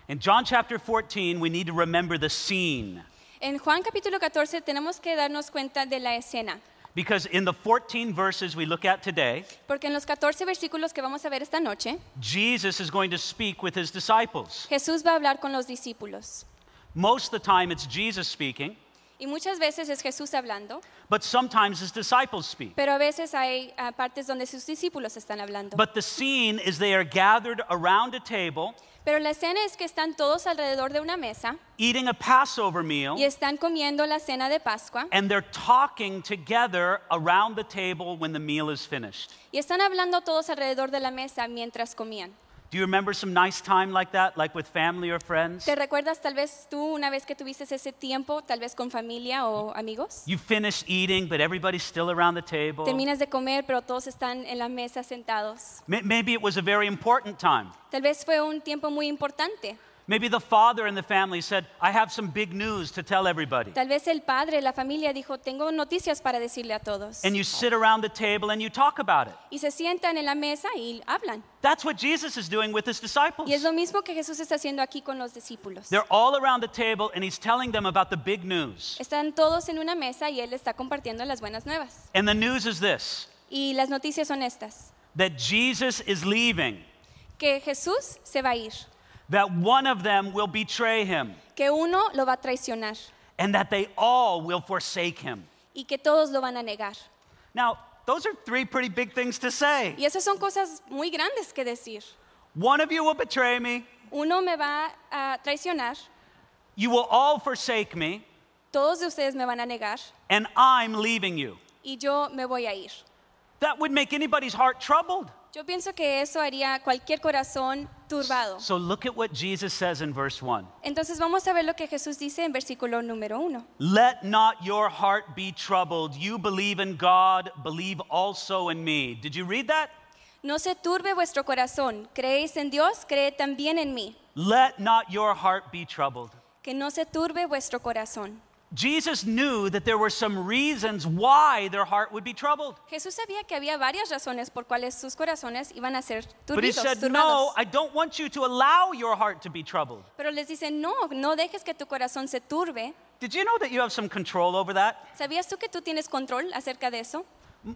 In John chapter 14, we need to remember the scene. En Juan capítulo 14 tenemos que darnos cuenta de la escena, Because in the 14 verses we look at today, porque en los 14 versículos que vamos a ver esta noche, Jesus is going to speak with his disciples. Jesús va a hablar con los discípulos. Most of the time it's Jesus speaking, Y muchas veces es Jesús hablando, but sometimes his disciples speak. pero a veces hay partes donde sus discípulos están hablando. But the scene is they are gathered around a table, Pero la escena es que están todos alrededor de una mesa eating a Passover meal, y están comiendo la cena de Pascua and they're talking together around the table when the meal is finished. y están hablando todos alrededor de la mesa mientras comían. Do you remember some nice time like that, like with family or friends? ¿Te recuerdas tal vez tú una vez que tuviste ese tiempo, tal vez con familia o amigos? You finish eating, but everybody's still around the table. Terminas de comer, pero todos están en la mesa sentados. Maybe it was a very important time. Tal vez fue un tiempo muy importante. Maybe the father in the family said, I have some big news to tell everybody. Tal vez el padre, la familia dijo, tengo noticias para decirle a todos. And you sit around the table and you talk about it. Y se sientan en la mesa y hablan. That's what Jesus is doing with his disciples. Y es lo mismo que Jesús está haciendo aquí con los discípulos. They're all around the table and he's telling them about the big news. Están todos en una mesa y él está compartiendo las buenas nuevas. And the news is this, Y las noticias son estas, that Jesus is leaving, que Jesús se va a ir, that one of them will betray him, que uno lo va a traicionar and that they all will forsake him. y que todos lo van a negar. Now, those are three pretty big things to say. Y esas son cosas muy grandes que decir. One of you will betray me, Uno me va a traicionar, you will all forsake me, todos de ustedes me van a negar and I'm leaving you. y yo me voy a ir. That would make anybody's heart troubled. Yo pienso que eso haría cualquier corazón turbado. So look at what Jesus says in verse 1. Entonces vamos a ver lo que Jesús dice en versículo número 1. Let not your heart be troubled. You believe in God, believe also in me. Did you read that? No se turbe vuestro corazón. Creéis en Dios, creed también en mí. Let not your heart be troubled. Que no se turbe vuestro corazón. Jesus knew that there were some reasons why their heart would be troubled. Jesús sabía que había varias razones por cuales sus corazones iban a ser But he turbidos, said, turbados. no, I don't want you to allow your heart to be troubled. Pero les dice, no, no dejes que tu corazón se turbe. Did you know that you have some control over that? ¿Sabías tú que tú tienes control acerca de eso?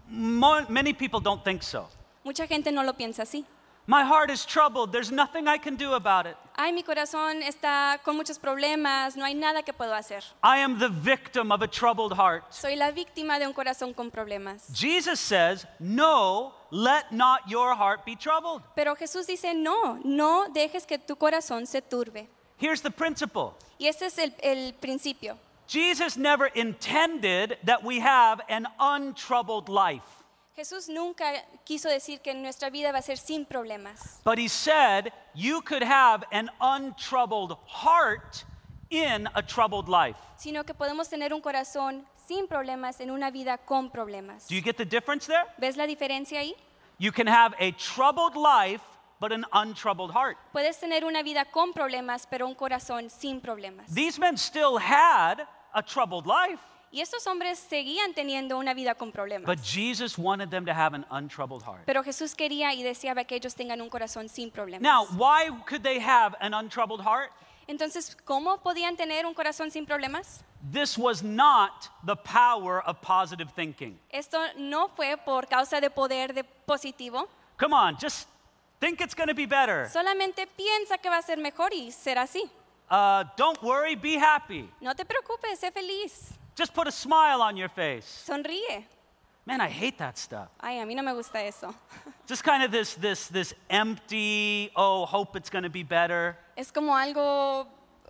Many people don't think so. Mucha gente no lo piensa así. My heart is troubled. There's nothing I can do about it. Ay, mi corazón está con muchos problemas, no hay nada que puedo hacer. I am the victim of a troubled heart. Soy la víctima de un corazón con problemas. Jesus says, no, let not your heart be troubled. Pero Jesús dice, no, no dejes que tu corazón se turbe. Here's the principle. Y ese es el principio. Jesus never intended that we have an untroubled life. Jesús nunca quiso decir que nuestra vida va a ser sin problemas. But he said you could have an untroubled heart in a troubled life. Sino que podemos tener un corazón sin problemas en una vida con problemas. Do you get the difference there? ¿Ves la diferencia ahí? You can have a troubled life, but an untroubled heart. Puedes tener una vida con problemas, pero un corazón sin problemas. These men still had a troubled life, Y estos hombres seguían teniendo una vida con problemas. but Jesus wanted them to have an untroubled heart. Pero Jesús quería y deseaba que ellos tengan un corazón sin problemas. Now, why could they have an untroubled heart? Entonces, ¿cómo podían tener un corazón sin problemas? This was not the power of positive thinking. Esto no fue por causa de poder de positivo. Come on, just think it's going to be better. Solamente piensa que va a ser mejor y será así. Don't worry, be happy. No te preocupes, sé feliz. Just put a smile on your face. Sonríe. Man, I hate that stuff. Ay, a mí no me gusta eso. Just kind of this empty, oh, hope it's going to be better. Es como algo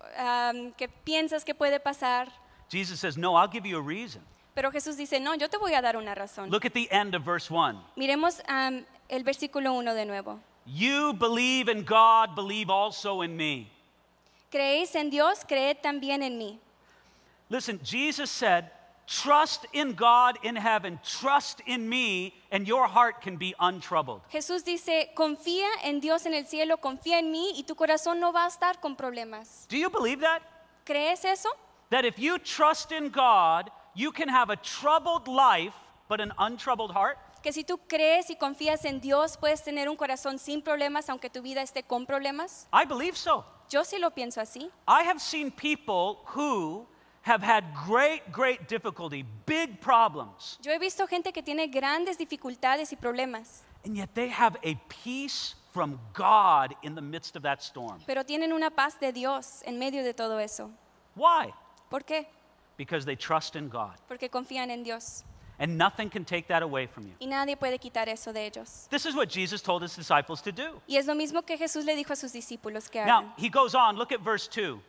que piensas que puede pasar. Jesus says, no, I'll give you a reason. Pero Jesús dice, no, yo te voy a dar una razón. Look at the end of verse 1. Miremos el versículo 1 de nuevo. You believe in God, believe also in me. Creéis en Dios, creed también en mí. Listen, Jesus said, trust in God in heaven, trust in me, and your heart can be untroubled. Jesús dice, confía en Dios en el cielo, confía en mí y tu corazón no va a estar con problemas. Do you believe that? ¿Crees eso? That if you trust in God, you can have a troubled life, but an untroubled heart? Que si tú crees y confías en Dios, puedes tener un corazón sin problemas, aunque tu vida esté con problemas. I believe so. Yo sí lo pienso así. I have seen people who have had great difficulty, big problems, Yo he visto gente que tiene grandes dificultades y problemas, and yet they have a peace from God in the midst of that storm. pero tienen una paz de Dios en medio de todo eso. Why? ¿Por qué? Because they trust in God. Porque confían en Dios And nothing can take that away from you. y nadie puede quitar eso de ellos. This is what Jesus told his disciples to do. Y es lo mismo que Jesús le dijo a sus discípulos que Now, hagan. he goes on, look at verse 2.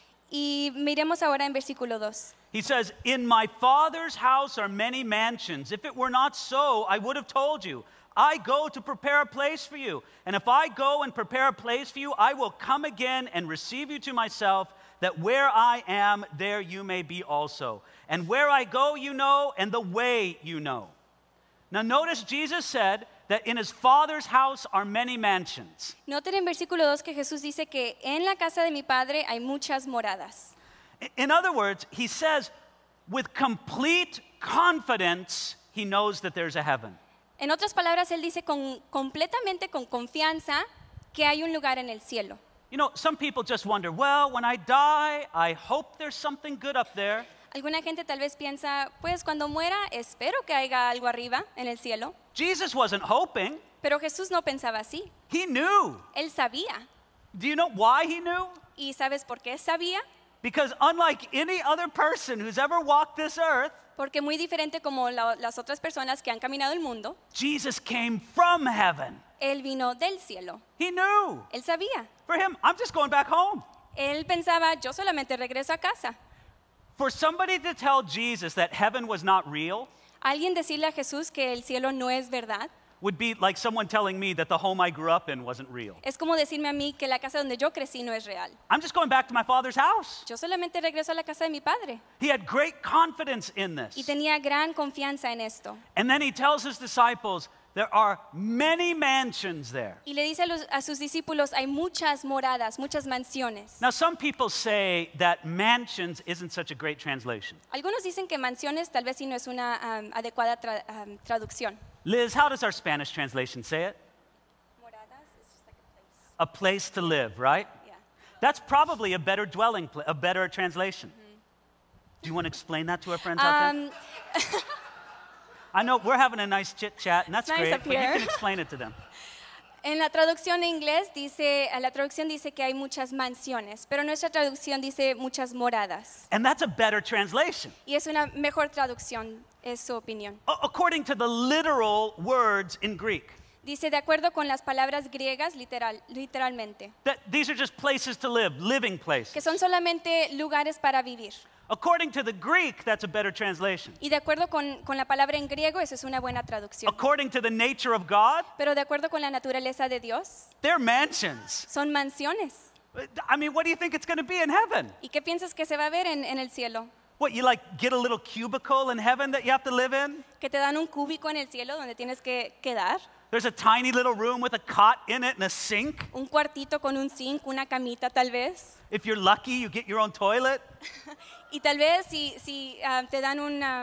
Y miremos ahora en versículo 2. He says, "In my Father's house are many mansions. If it were not so, I would have told you. I go to prepare a place for you. And if I go and prepare a place for you, I will come again and receive you to myself, that where I am, there you may be also. And where I go, you know, and the way you know." Now notice Jesus said that in his Father's house are many mansions. Noten en versículo 2 que Jesús dice que en la casa de mi Padre hay muchas moradas. In other words, he says with complete confidence, he knows that there's a heaven. En otras palabras, él dice completamente con confianza que hay un lugar en el cielo. You know, some people just wonder, well, when I die, I hope there's something good up there. Alguna gente tal vez piensa, pues cuando muera espero que haya algo arriba en el cielo. Jesus wasn't hoping. Pero Jesús no pensaba así. He knew. Él sabía. Do you know why he knew? ¿Y sabes por qué sabía? Because unlike any other person who's ever walked this earth, Porque muy diferente como las otras personas que han caminado el mundo, Jesus came from heaven. Él vino del cielo. He knew. Él sabía. For him, I'm just going back home. Él pensaba, yo solamente regreso a casa. For somebody to tell Jesus that heaven was not real Alguien decirle a Jesús que el cielo no es verdad, would be like someone telling me that the home I grew up in wasn't real. es como decirme a mí que la casa donde yo crecí no es real. I'm just going back to my Father's house. Yo solamente regreso a la casa de mi padre. He had great confidence in Y this. tenía gran confianza en esto. And then he tells his disciples, there are many mansions there. Y le dice a sus discípulos, hay muchas moradas, muchas mansiones. Now, some people say that mansions isn't such a great translation. Algunos dicen que mansiones tal vez sí no es una adecuada traducción. Liz, how does our Spanish translation say it? Moradas is just like a place. A place to live, right? Yeah. That's probably a better a better translation. Do you want to explain that to our friends out there? I know we're having a nice chit chat, and that's It's nice great, up but you here. can explain it to them. En la traducción en inglés dice, la traducción dice que hay muchas mansiones, pero nuestra traducción dice muchas moradas. And that's a better translation. Y es una mejor traducción, es su opinión. According to the literal words in Greek. Dice, de acuerdo con las palabras griegas, literalmente, That these are just places to live, living que places. son solamente lugares para vivir. According to the Greek, that's a better translation. Y de acuerdo con la palabra en griego, eso es una buena traducción. According to the nature of God, Pero de acuerdo con la naturaleza de Dios, they're mansions. son mansiones. I mean, what do you think it's going to be in heaven? ¿Y qué piensas que se va a ver en el cielo? What, you like get a little cubicle in heaven that you have to live in? ¿Que te dan un cúbico en el cielo donde tienes que quedar? There's a tiny little room with a cot in it and a sink. ¿Un cuartito con un zinc, una camita tal vez? If you're lucky, you get your own toilet. Y tal vez si te dan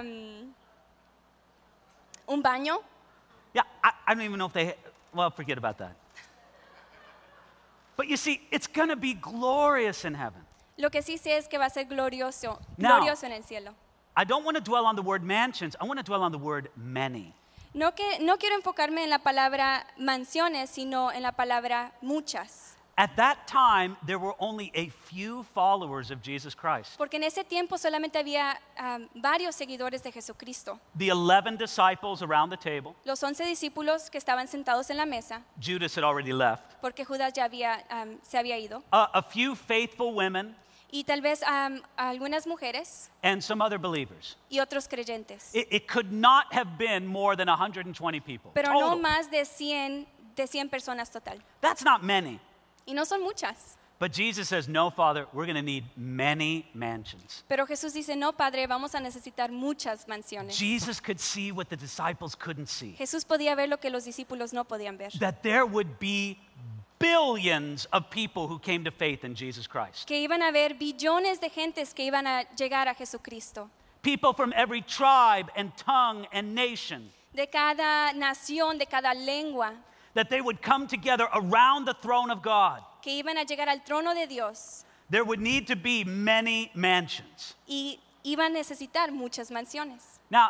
un baño. Yeah, I don't even know if they, well, forget about that. But you see, it's going to be glorious in heaven. Lo que sí sé es que va a ser glorioso, Now- glorioso en el cielo. I don't want to dwell on the word mansions. I want to dwell on the word many. No quiero enfocarme en la palabra mansiones, sino en la palabra muchas. At that time, there were only a few followers of Jesus Christ. Porque en ese tiempo solamente había varios seguidores de Jesucristo. The 11 disciples around the table. Los 11 discípulos que estaban sentados en la mesa, Judas had already left. porque Judas ya se había ido. A few faithful women Y tal vez algunas mujeres and some other believers. y otros creyentes. It could not have been more than 120 people. Pero no total. más de 100 personas total. That's not many. Y no son muchas. But Jesus says, no, Father, we're going to need many mansions. Pero Jesús dice, no, Padre, vamos a necesitar muchas mansiones. Jesus could see what the disciples couldn't see. Jesús podía ver lo que los discípulos no podían ver. That there would be billions of people who came to faith in Jesus Christ. Que iban a haber billones de gentes que iban a llegar a Jesucristo. People from every tribe and tongue and nation. De cada nación, de cada lengua. that they would come together around the throne of God, que iban a llegar al trono de Dios there would need to be many mansions. y iban a necesitar muchas mansiones. Now,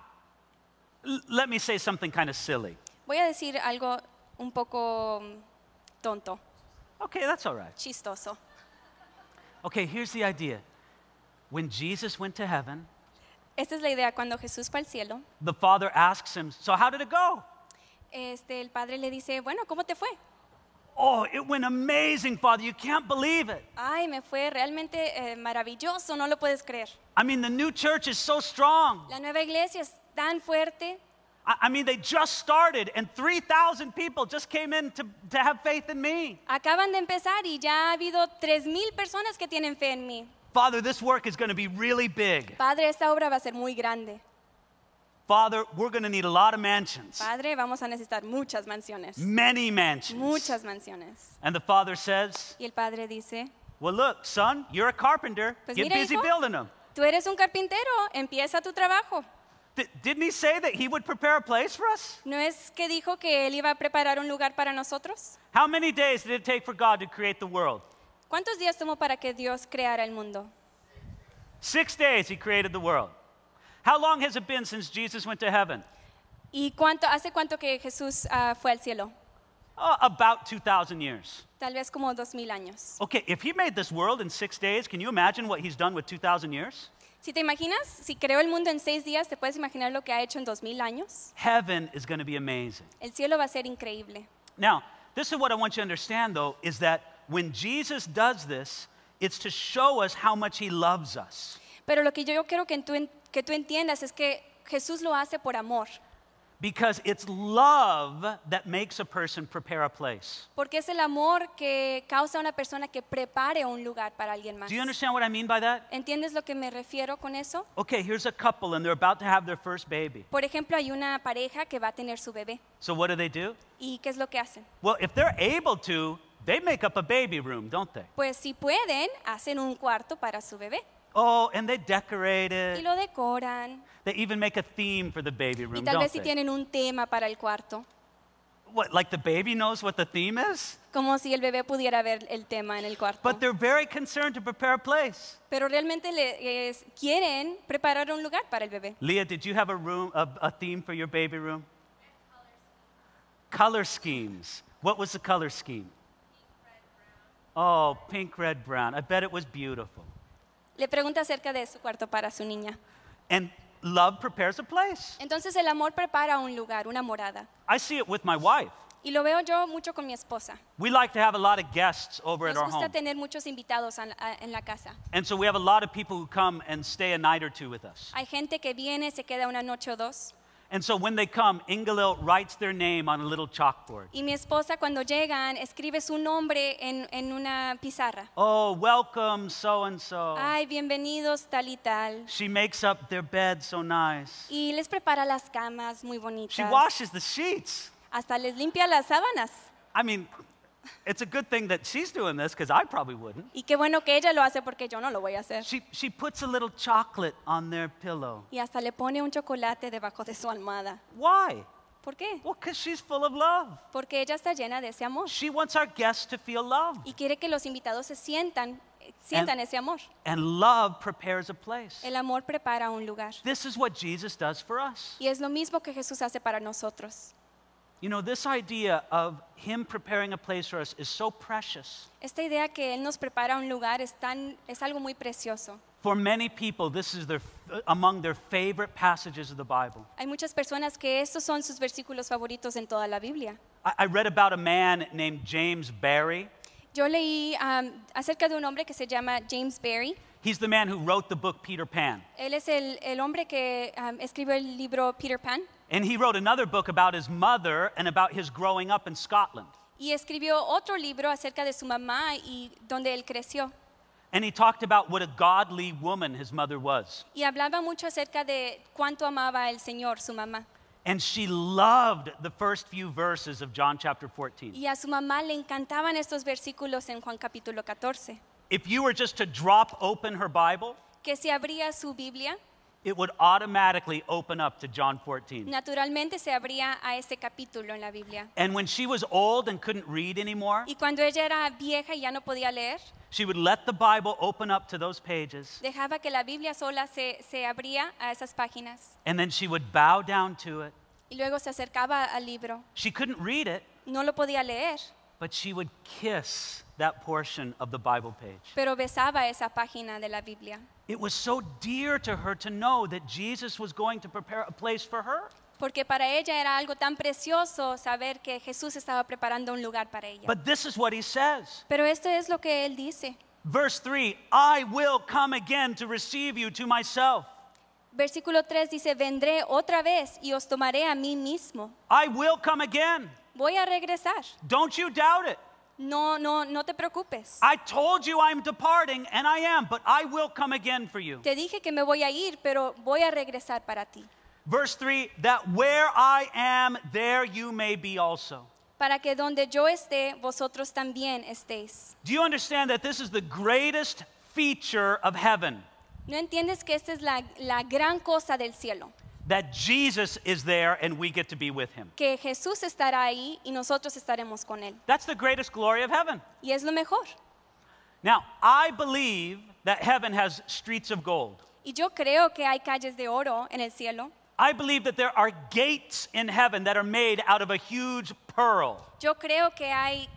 let me say something kind of silly. Voy a decir algo un poco tonto, Okay, that's all right. chistoso. Okay, here's the idea. When Jesus went to heaven, Esta es la idea. Cuando Jesús fue al cielo, the Father asks him, so how did it go? el padre le dice, bueno, ¿cómo te fue? Oh, it went amazing, Father. You can't believe it. Ay, me fue realmente maravilloso, no lo puedes creer. I mean, the new church is so strong. La nueva iglesia es tan fuerte. I mean, they just started, and 3,000 people just came in to have faith in me. Acaban de empezar y ya ha habido 3,000 personas que tienen fe en mí. Father, this work is going to be really big. Padre, esta obra va a ser muy grande. Father, we're going to need a lot of mansions, Padre, vamos a necesitar muchas mansiones. many mansions. Muchas mansiones. And the Father says, Y el padre dice, well, look, son, you're a carpenter. Pues Get mira, busy hijo. building them. tú eres un carpintero, empieza tu trabajo. Didn't he say that he would prepare a place for us? ¿No es que dijo que él iba a preparar un lugar para nosotros? How many days did it take for God to create the world? ¿Cuántos días tomó para que Dios creara el mundo? 6 days he created the world. How long has it been since Jesus went to heaven? ¿Y hace cuánto que Jesús fue al cielo? About 2,000 years. Tal vez como 2,000 años. Okay, if he made this world in 6 days, can you imagine what he's done with 2,000 years? Si te imaginas, si creó el mundo en 6 días, ¿te puedes imaginar lo que ha hecho en 2,000 años? Heaven is going to be amazing. El cielo va a ser increíble. Now, this is what I want you to understand, though, is that when Jesus does this, it's to show us how much he loves us. Pero lo que yo quiero que tú entiendas es que Jesús lo hace por amor. Because it's love that makes a person prepare a place. Porque es el amor que causa a una persona que prepare un lugar para alguien más. Do you understand what I mean by that? ¿Entiendes lo que me refiero con eso? Okay, here's a couple and they're about to have their first baby. Por ejemplo, hay una pareja que va a tener su bebé. So what do? ¿Y qué es lo que hacen? Well, if they're able to, they make up a baby room, don't they? Pues si pueden, hacen un cuarto para su bebé. Oh, and they decorate Y it. lo decoran. They even make a theme for the baby Y room, tal don't vez si they? tienen un tema para el cuarto. What, like the baby knows what the theme is? Como si el bebé pudiera ver el tema en el cuarto. But they're very concerned to prepare a place. Pero realmente quieren preparar un lugar para el bebé. Leah, did you have a theme for your baby room? Color schemes. What was the color scheme? Oh, pink, red, brown. I bet it was beautiful. Le pregunta acerca de su cuarto para su niña. And love prepares a place. Entonces el amor prepara un lugar, una morada. I see it with my wife. Y lo veo yo mucho con mi esposa. We like to have a lot of guests over at Nos our gusta home. tener muchos invitados en la casa. And so we have a lot of people who come and stay a night or two with us. Hay gente que viene, se queda una noche o dos. And so when they come, Ingalil writes their name on a little chalkboard. Y mi esposa cuando llegan escribe su nombre en una pizarra. Oh, welcome, so and so. Ay, bienvenidos tal y tal. She makes up their bed so nice. Y les prepara las camas muy She bonitas. washes the sheets. Hasta les limpia las sábanas. I mean, it's a good thing that she's doing this because I probably wouldn't. Y qué bueno que ella lo hace porque yo no lo voy a hacer. She puts a little chocolate on their pillow. Y hasta le pone un chocolate debajo de su almohada. Why? ¿Por qué? Well, because she's full of love. Porque ella está llena de ese amor. She wants our guests to feel loved. Y quiere que los invitados sientan ese amor. And love prepares a place. El amor prepara un lugar. This is what Jesus does for us. Y es lo mismo que Jesús hace para nosotros. You know, this idea of Him preparing a place for us is so precious. Esta idea que Él nos prepara un lugar es algo muy precioso. For many people, this is among their favorite passages of the Bible. Hay muchas personas que estos son sus versículos favoritos en toda la Biblia. I read about a man named James Barrie. Yo leí acerca de un hombre que se llama James Barrie. He's the man who wrote the book Peter Pan. Él es el hombre que escribió el libro Peter Pan. And he wrote another book about his mother and about his growing up in Scotland. Y escribió otro libro acerca de su mamá y donde él creció. And he talked about what a godly woman his mother was. Y hablaba mucho acerca de cuánto amaba el Señor, su mamá. And she loved the first few verses of John chapter 14. Y a su mamá le encantaban estos versículos en Juan capítulo 14. If you were just to drop open her Bible, Que si abría su Biblia, it would automatically open up to John 14. naturalmente se abría a ese capítulo en la Biblia. And when she was old and couldn't read anymore, Y cuando ella era vieja y ya no podía leer, she would let the Bible open up to those pages, dejaba que la Biblia sola se abría a esas páginas and then she would bow down to it. y luego se acercaba al libro. She couldn't read it, No lo podía leer, but she would kiss that portion of the Bible page. pero besaba esa página de la Biblia. It was so dear to her to know that Jesus was going to prepare a place for her. Porque para ella era algo tan precioso saber que Jesús estaba preparando un lugar para ella. But this is what he says. Pero esto es lo que él dice. Verse 3, I will come again to receive you to myself. Versículo 3 dice, vendré otra vez y os tomaré a mí mismo. I will come again. Voy a regresar. Don't you doubt it. No te preocupes. I told you I'm departing, and I am, but I will come again for you. Te dije que me voy a ir, pero voy a regresar para ti. Verse 3, that where I am, there you may be also. Para que donde yo esté, vosotros también estéis. Do you understand that this is the greatest feature of heaven? ¿No entiendes que esta es la gran cosa del cielo? That Jesus is there and we get to be with him. Que Jesús estará ahí y nosotros estaremos con él. That's the greatest glory of heaven. Y es lo mejor. Now, I believe that heaven has streets of gold. Y yo creo que hay calles de oro en el cielo. I believe that there are gates in heaven that are made out of a huge pearl. Yo creo que hay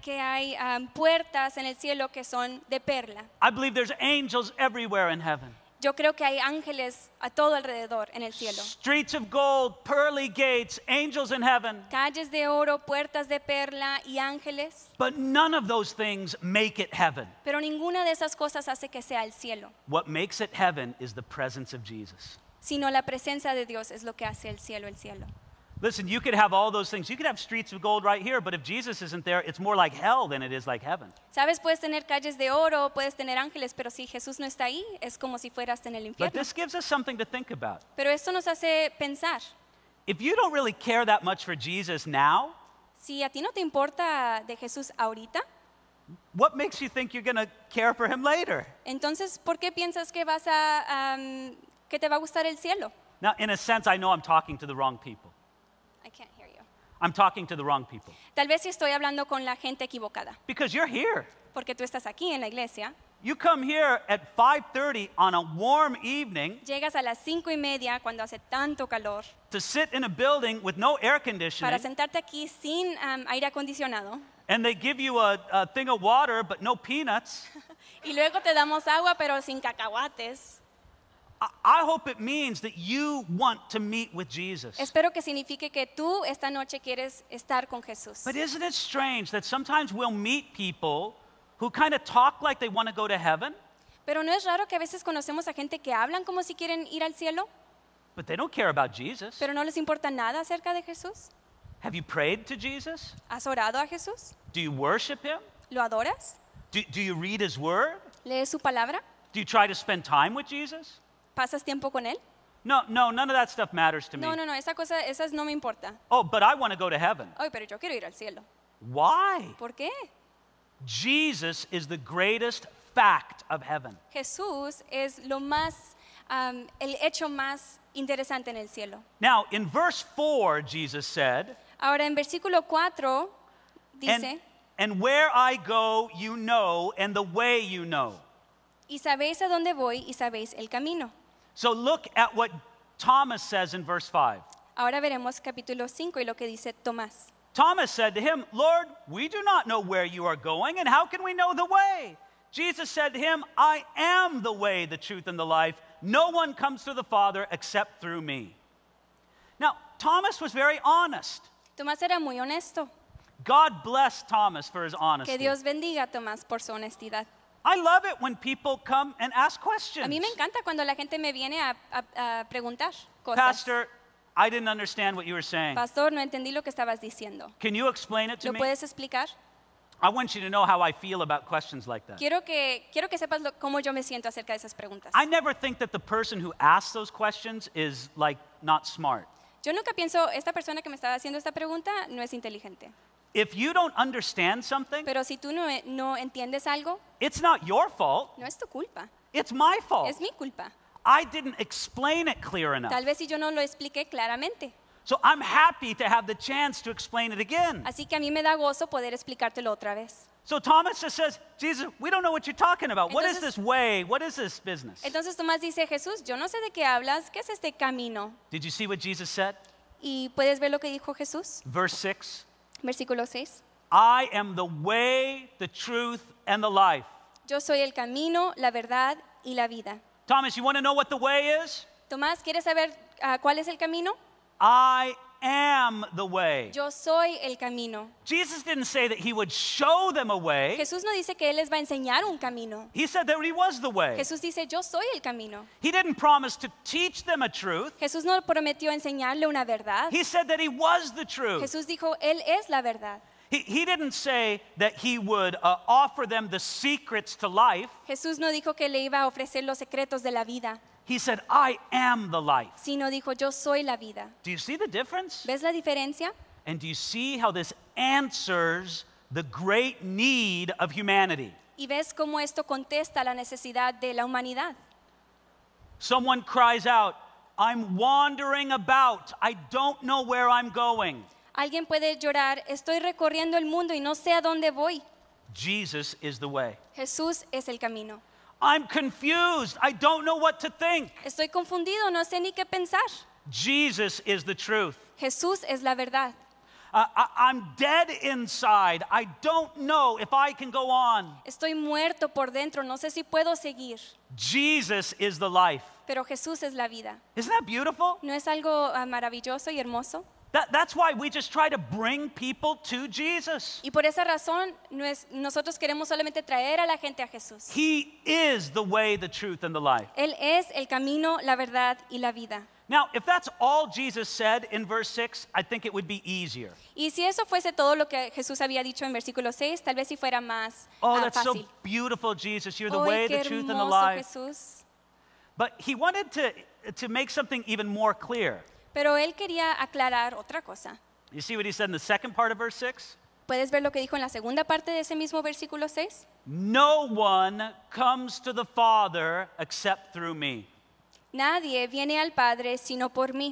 puertas en el cielo que son de perla. I believe there's angels everywhere in heaven. Yo creo que hay ángeles a todo alrededor en el cielo. Streets of gold, pearly gates, angels in heaven. Calles de oro, puertas de perla y ángeles. But none of those things make it heaven. Pero ninguna de esas cosas hace que sea el cielo. What makes it heaven is the presence of Jesus. Sino la presencia de Dios es lo que hace el cielo el cielo. Listen, you could have all those things. You could have streets of gold right here, but if Jesus isn't there, it's more like hell than it is like heaven. Sabes, puedes tener calles de oro, puedes tener ángeles, pero si Jesús no está ahí, es como si fueras en el But infierno. this gives us something to think about. Pero esto nos hace pensar, If you don't really care that much for Jesus now, si a ti no te importa de Jesús ahorita, what makes you think you're going to care for him later? entonces, ¿por qué piensas que que te va a gustar el cielo? Now, in a sense, I know I'm talking to the wrong people. I can't hear you. I'm talking to the wrong people. Tal vez si estoy hablando con la gente equivocada, Because you're here. porque tú estás aquí en la iglesia, You come here at 5:30 on a warm evening llegas a las 5:30 cuando hace tanto calor to sit in a building with no air para conditioning, sentarte aquí sin aire acondicionado and they give you a thing of water but no peanuts. y luego te damos agua pero sin cacahuates. I hope it means that you want to meet with Jesus. Espero que signifique que tú esta noche quieres estar con Jesús. But isn't it strange that sometimes we'll meet people who kind of talk like they want to go to heaven, Pero no es raro que a veces conocemos a gente que hablan como si quieren ir al cielo, but they don't care about Jesus? pero no les importa nada acerca de Jesús. Have you prayed to Jesus? ¿Has orado a Jesús? Do you worship him? ¿Lo adoras? Do you read his word? ¿Lees su palabra? Do you try to spend time with Jesus? ¿Pasas tiempo con él? No, none of that stuff matters to me. No, esas no me importa. Oh, but I want to go to heaven. Ay, pero yo quiero ir al cielo. Why? ¿Por qué? Jesus is the greatest fact of heaven. Jesús es el hecho más interesante en el cielo. Now, in verse 4, Jesus said, Ahora en versículo 4 dice, and where I go, you know, and the way you know. y sabéis a dónde voy y sabéis el camino. So look at what Thomas says in verse 5. Ahora veremos capítulo 5 y lo que dice Tomás. Thomas said to him, Lord, we do not know where you are going, and how can we know the way? Jesus said to him, I am the way, the truth, and the life. No one comes to the Father except through me. Now, Thomas was very honest. Tomás era muy honesto. God bless Thomas for his honesty. Que Dios bendiga a Tomás por su honestidad. I love it when people come and ask questions. A mí me encanta cuando la gente me viene a preguntar cosas. Pastor, I didn't understand what you were saying. Pastor, no entendí lo que estabas diciendo. Can you explain it to ¿Lo me? puedes explicar? I want you to know how I feel about questions like that. Quiero que sepas cómo yo me siento acerca de esas preguntas. I never think that the person who asks those questions is like not smart. Yo nunca pienso, esta persona que me estaba haciendo esta pregunta no es inteligente. If you don't understand something, Pero si tú no entiendes algo, it's not your fault. no es tu culpa, It's my fault. es mi culpa. I didn't explain it clear enough. Tal vez si yo no lo expliqué claramente. So I'm happy to have the chance to explain it again. Así que a mí me da gozo poder explicártelo otra vez. So Thomas just says, Jesus, we don't know what you're talking about. What is Entonces- this way? What is this business? Entonces Tomás dice, Jesús, yo no sé de qué hablas, ¿qué es este camino? Did you see what Jesus said? Y puedes ver lo que dijo Jesús, Verse 6. versículo 6. I am the way, the truth, and the life. Yo soy el camino, la verdad y la vida. Thomas, you want to know what the way is? Tomás, ¿quieres saber cuál es el camino? I am the way. Yo soy el camino. Jesus didn't say that he would show them a way. Jesús no dice que Él les va a enseñar un camino. He said that he was the way. Jesús dice, yo soy el camino. He didn't promise to teach them a truth. Jesús no prometió enseñarle una verdad. He said that he was the truth. Jesús dijo, Él es la verdad. He didn't say that he would offer them the secrets to life. Jesús no dijo que le iba a ofrecer los secretos de la vida, He said, I am the life. sino dijo, yo soy la vida. Do you see the difference? ¿Ves la diferencia? And do you see how this answers the great need of humanity? ¿Y ves cómo esto contesta la necesidad de la humanidad? Someone cries out, I'm wandering about. I don't know where I'm going. Alguien puede llorar, estoy recorriendo el mundo y no sé a dónde voy. Jesus is the way. Jesús es el camino. I'm confused. I don't know what to think. Estoy confundido, no sé ni qué pensar. Jesus is the truth. Jesús es la verdad. I'm dead inside. I don't know if I can go on. Estoy muerto por dentro, no sé si puedo seguir. Jesus is the life. Pero Jesús es la vida. Isn't that beautiful? ¿No es algo maravilloso y hermoso? That's why we just try to bring people to Jesus. Y por esa razón nosotros queremos solamente traer a la gente a Jesús. He is the way, the truth, and the life. Él es el camino, la verdad y la vida. Now, if that's all Jesus said in verse 6, I think it would be easier. Y si eso fuese todo lo que Jesús había dicho en versículo 6, tal vez si fuera más Oh, that's so fácil. beautiful, Jesus. You're the ¡Ay, way, qué the truth, and the hermoso, life. Jesús! But he wanted to make something even more clear. Pero él quería aclarar otra cosa. You see what he said in the second part of verse 6? ¿Puedes ver lo que dijo en la segunda parte de ese mismo versículo 6? No one comes to the Father except through me. Nadie viene al Padre sino por mí.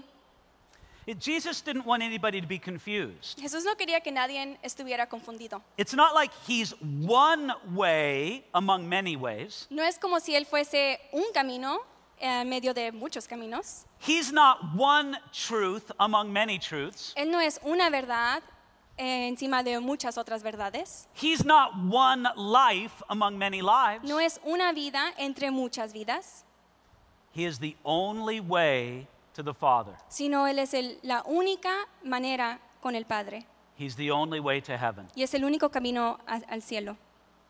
Jesus didn't want anybody to be confused. Jesús no quería que nadie estuviera confundido. It's not like he's one way among many ways. No es como si él fuese un camino en medio de muchos caminos. He's not one truth among many truths. Él no es una verdad encima de muchas otras verdades. He's not one life among many lives. No es una vida entre muchas vidas, He is the only way to the Father. sino él es la única manera con el Padre He's the only way to heaven. y es el único camino al cielo.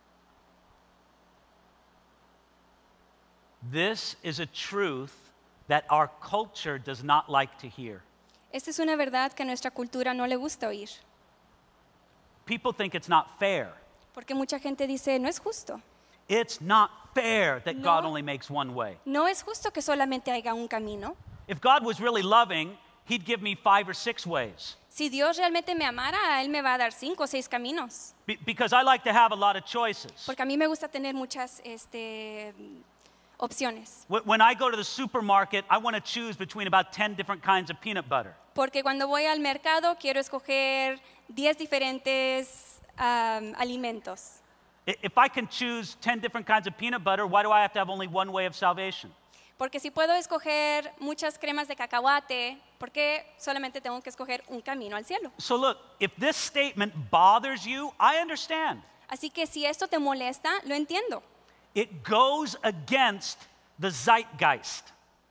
This is a truth that our culture does not like to hear. Esta es una verdad que a nuestra cultura no le gusta oír, People think it's not fair. porque mucha gente dice, no es justo. It's not fair that No. God only makes one way. No es justo que solamente haya un camino. If God was really loving, He'd give me 5 or 6 ways. Si Dios realmente me amara, Él me va a dar 5 o 6 caminos. Because I like to have a lot of choices. Porque a mí me gusta tener muchas opciones. When I go to the supermarket, I want to choose between about 10 different kinds of peanut butter. Porque cuando voy al mercado quiero escoger 10 diferentes alimentos. If I can choose 10 different kinds of peanut butter, why do I have to have only one way of salvation? Porque si puedo escoger muchas cremas de cacahuate, ¿por qué solamente tengo que escoger un camino al cielo? So look, if this statement bothers you, I understand. Así que si esto te molesta, lo entiendo. It goes against the zeitgeist.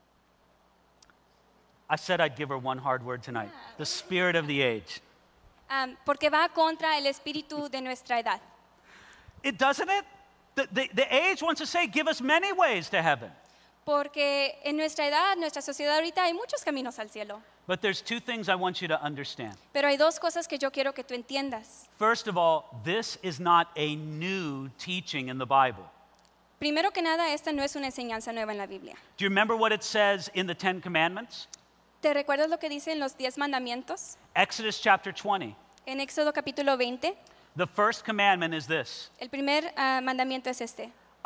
I said I'd give her one hard word tonight. The spirit of the age. Porque va contra el espíritu de nuestra edad. It doesn't it? The age wants to say, give us many ways to heaven. Porque en nuestra edad, nuestra sociedad ahorita hay muchos caminos al cielo. But there's 2 things I want you to understand. Pero hay 2 cosas que yo quiero que tú entiendas. First of all, this is not a new teaching in the Bible. Primero que nada, esta no es una enseñanza nueva en la Biblia. Do you remember what it says in the 10 Commandments? ¿Te recuerdas lo que dicen los 10 mandamientos? Exodus chapter 20. En Éxodo capítulo 20, The first commandment is this: el primer mandamiento es este.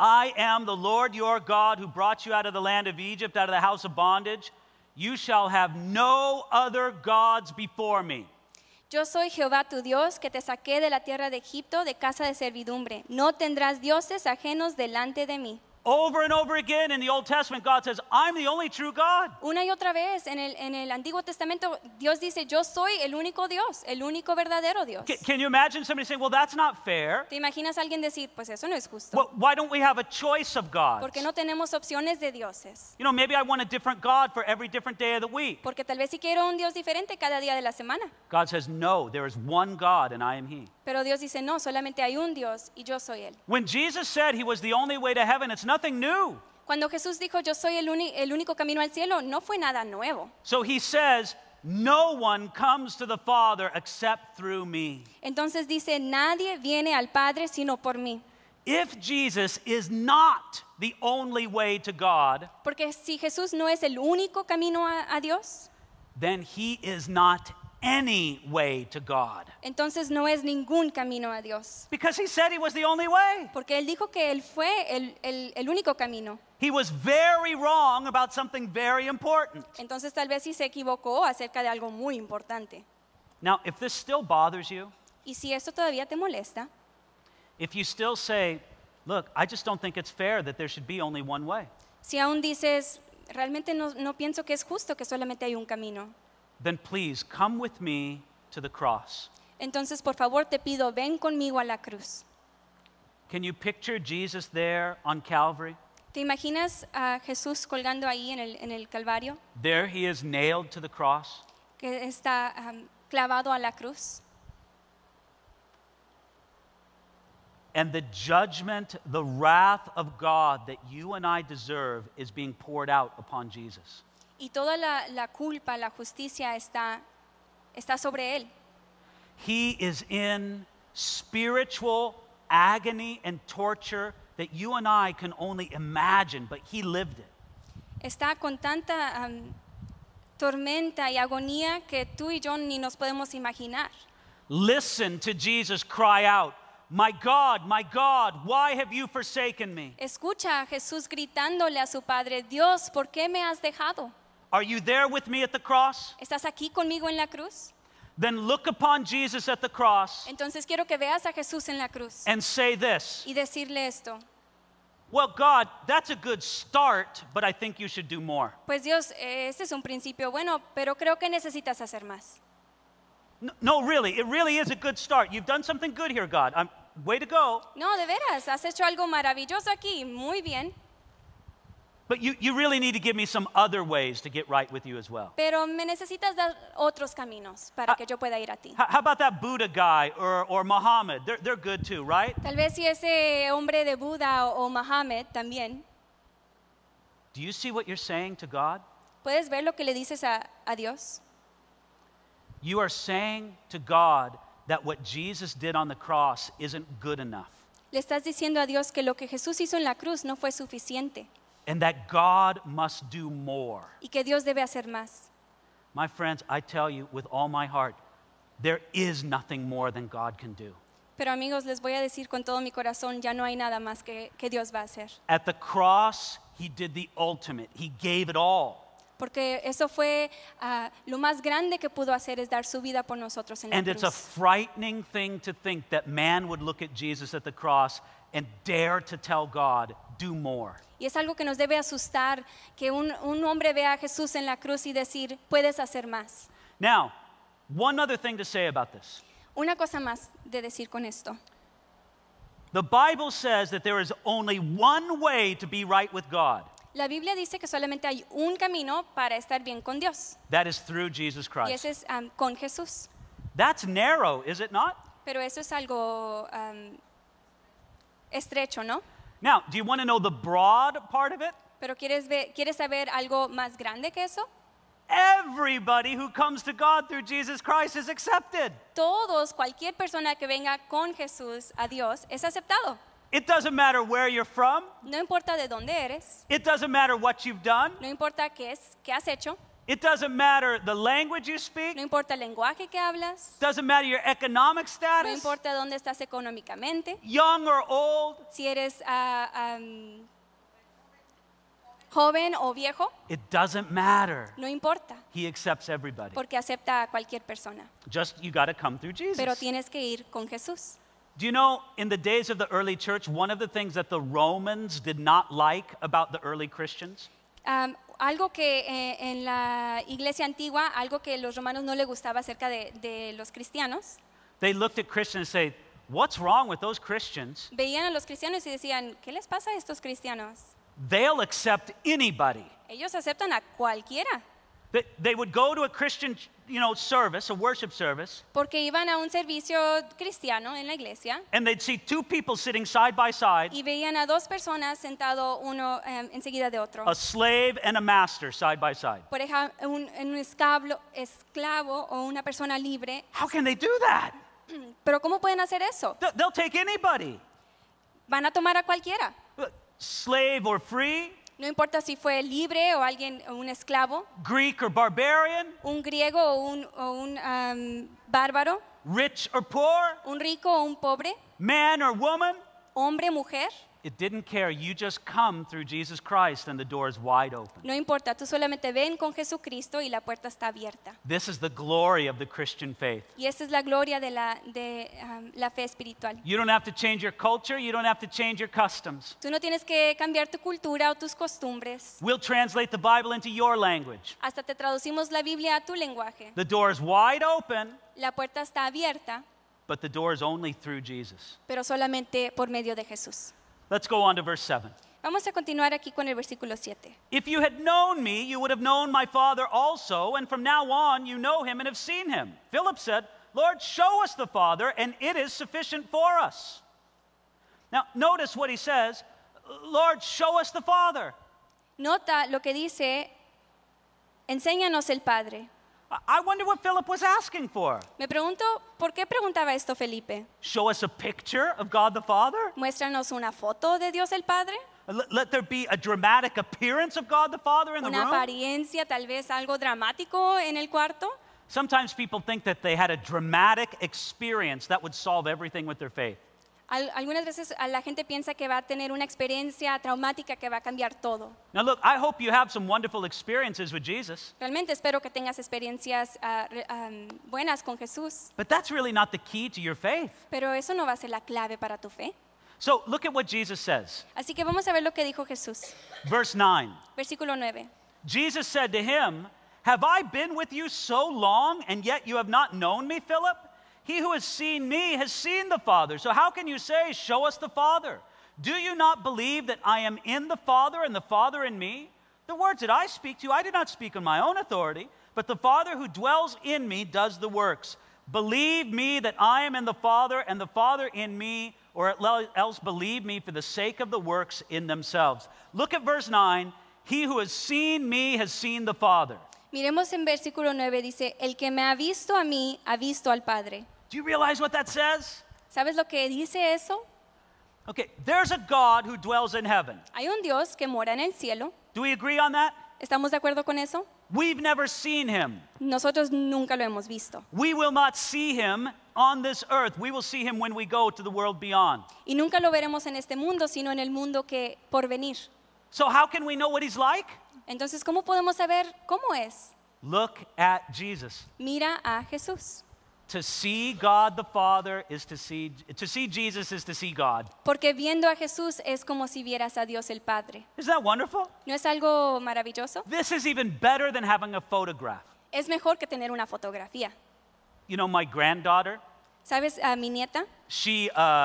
I am the Lord your God who brought you out of the land of Egypt, out of the house of bondage. You shall have no other gods before me. Yo soy Jehová tu Dios, que te saqué de la tierra de Egipto, de casa de servidumbre. No tendrás dioses ajenos delante de mí. Over and over again in the Old Testament, God says, I'm the only true God. Una y otra vez en el Antiguo Testamento, Dios dice, yo soy el único Dios, el único verdadero Dios. Can you imagine somebody saying, well, that's not fair? ¿Te imaginas a alguien decir, pues eso no es justo? Well, why don't we have a choice of gods? Porque no tenemos opciones de dioses. You know, maybe I want a different God for every different day of the week. Porque tal vez si quiero un Dios diferente cada día de la semana. God says, no, there is one God and I am He. Pero Dios dice, no, solamente hay un Dios y yo soy Él. When Jesus said He was the only way to heaven, it's nothing new. Cuando Jesús dijo, yo soy el único camino al cielo, no fue nada nuevo. So He says, no one comes to the Father except through me. Entonces dice, nadie viene al Padre sino por mí. If Jesus is not the only way to God, Porque si Jesús no es el único camino a Dios, then He is not any way to God. entonces no es ningún camino a Dios. Because He said He was the only way. Porque Él dijo que Él fue el único camino. He was very wrong about something very important. Entonces tal vez sí se equivocó acerca de algo muy importante. Now, if this still bothers you, Y si esto todavía te molesta, if you still say, look, I just don't think it's fair that there should be only one way, si aún dices, realmente no pienso que es justo que solamente hay un camino, then please come with me to the cross. entonces por favor te pido, ven conmigo a la cruz. Can you picture Jesus there on Calvary? ¿Te imaginas a Jesús colgando ahí en el Calvario? There He is nailed to the cross. Que está clavado a la cruz. And the judgment, the wrath of God that you and I deserve is being poured out upon Jesus. Y toda la culpa, la justicia está sobre Él. He is in spiritual agony and torture that you and I can only imagine, but He lived it. Está con tanta tormenta y agonía que tú y yo ni nos podemos imaginar. Listen to Jesus cry out, my God, why have you forsaken me? Escucha a Jesús gritándole a su Padre, Dios, ¿por qué me has dejado? Are you there with me at the cross? ¿Estás aquí conmigo en la cruz? Then look upon Jesus at the cross Entonces quiero que veas a Jesús en la cruz and say this, y decirle esto. well, God, that's a good start, but I think you should do more. Pues Dios, este es un principio bueno, pero creo que necesitas hacer más. No, really, it really is a good start. You've done something good here, God. Way to go. No, de veras, has hecho algo maravilloso aquí, muy bien. But you really need to give me some other ways to get right with you as well. Pero me necesitas dar otros caminos para que yo pueda ir a ti. How about that Buddha guy or Muhammad? They're good too, right? Tal vez si ese hombre de Buda o Mohammed también. Do you see what you're saying to God? ¿Puedes ver lo que le dices a Dios? You are saying to God that what Jesus did on the cross isn't good enough. Le estás diciendo a Dios que lo que Jesús hizo en la cruz no fue suficiente And that God must do more. y que Dios debe hacer más. My friends, I tell you with all my heart, there is nothing more than God can do. Pero amigos, les voy a decir con todo mi corazón, ya no hay nada más que Dios va a hacer. At the cross, He did the ultimate. He gave it all. Porque eso fue lo más grande que pudo hacer, es dar su vida por nosotros en la And it's a cruz. frightening thing to think that man would look at Jesus at the cross and dare to tell God, do more. Y es algo que nos debe asustar, que un hombre vea a Jesús en la cruz y decir, puedes hacer más. Now, one other thing to say about this. Una cosa más de decir con esto. The Bible says that there is only one way to be right with God. La Biblia dice que solamente hay un camino para estar bien con Dios. That is through Jesus Y Christ. ese es con Jesús. That's narrow, is it not? Pero eso es algo estrecho, ¿no? Now, do you want to know the broad part of it? Pero ¿quieres saber algo más grande que eso? Everybody who comes to God through Jesus Christ is accepted. Todos, cualquier persona que venga con Jesús a Dios es aceptado. It doesn't matter where you're from. No importa de dónde eres, It doesn't matter what you've done. no importa qué has hecho. It doesn't matter the language you speak. No importa el lenguaje que hablas. Doesn't matter your economic No status. importa dónde estás económicamente. Young or old. Si eres joven o viejo, It doesn't matter. no importa. He accepts everybody. Porque acepta a cualquier persona. Just you got to come through Jesus. Pero tienes que ir con Jesús. Do you know, in the days of the early church, one of the things that the Romans did not like about the early Christians? Algo que en la iglesia antigua, algo que los romanos no les gustaba acerca de los cristianos, They looked at Christians and say, what's wrong with those Christians? veían a los cristianos y decían, ¿qué les pasa a estos cristianos? They'll accept anybody. Ellos aceptan a cualquiera, They would go to a Christian, service, a worship service, porque iban a un servicio cristiano en la iglesia and they'd see two people sitting side by side, y veían a dos personas sentado uno enseguida de otro. a slave and a master side by side. Por ejemplo, un esclavo o una persona libre. How can they do that? Pero ¿cómo pueden hacer eso? They'll take anybody. Van a tomar a cualquiera. Slave or free, No importa si fue libre o un esclavo, Greek or barbarian, un griego o un bárbaro, rich or poor, un rico o un pobre, man or woman. hombre, mujer. It didn't care. You just come through Jesus Christ and the door is wide open. No importa, tú solamente ven con Jesucristo y la puerta está abierta. This is the glory of the Christian faith. Y esta es la gloria de la fe espiritual. You don't have to change your culture. You don't have to change your customs. Tú no tienes que cambiar tu cultura o tus costumbres. We'll translate the Bible into your language. Hasta te traducimos la Biblia a tu lenguaje. The door is wide open, La puerta está abierta, but the door is only through Jesus. pero solamente por medio de Jesús. Let's go on to verse 7. Vamos a continuar aquí con el versículo 7. If you had known me, you would have known my Father also, and from now on you know him and have seen him. Philip said, Lord, show us the Father, and it is sufficient for us. Now, notice what he says, Lord, show us the Father. Nota lo que dice, enséñanos el Padre. I wonder what Philip was asking for. Me pregunto, ¿por qué preguntaba esto Felipe? Show us a picture of God the Father? Muéstranos una foto de Dios el Padre, Let there be a dramatic appearance of God the Father in the una room? apariencia, tal vez algo dramático en el cuarto. Sometimes people think that they had a dramatic experience that would solve everything with their faith. Algunas veces la gente piensa que va a tener una experiencia traumática que va a cambiar todo. Now look, I hope you have some wonderful experiences with Jesus, Realmente espero que tengas experiencias buenas con Jesús, but that's really not the key to your faith. pero eso no va a ser la clave para tu fe. So look at what Jesus says. Así que vamos a ver lo que dijo Jesús. Verse 9. Versículo 9. Jesus said to him, Have I been with you so long, and yet you have not known me, Philip? He who has seen me has seen the Father. So how can you say, Show us the Father? Do you not believe that I am in the Father and the Father in me? The words that I speak to you, I do not speak on my own authority, but the Father who dwells in me does the works. Believe me that I am in the Father and the Father in me, or else believe me for the sake of the works in themselves. Look at verse 9. He who has seen me has seen the Father. Miremos en versículo 9, dice, el que me ha visto a mí, ha visto al Padre. Do you realize what that says? ¿Sabes lo que dice eso? Okay, there's a God who dwells in heaven. Hay un Dios que mora en el cielo. Do we agree on that? ¿Estamos de acuerdo con eso? We've never seen him. Nosotros nunca lo hemos visto. We will not see him on this earth. We will see him when we go to the world beyond. Y nunca lo veremos en este mundo, sino en el mundo que por venir. So how can we know what he's like? Entonces, ¿cómo podemos saber cómo es? Look at Jesus. Mira a Jesús. To see God the Father is to see Jesus is to see God. Porque viendo a Jesús es como si vieras a Dios el Padre. Isn't that wonderful? ¿No es algo maravilloso? This is even better than having a photograph. Es mejor que tener una fotografía. You know, my granddaughter, ¿Sabes? A mi nieta, she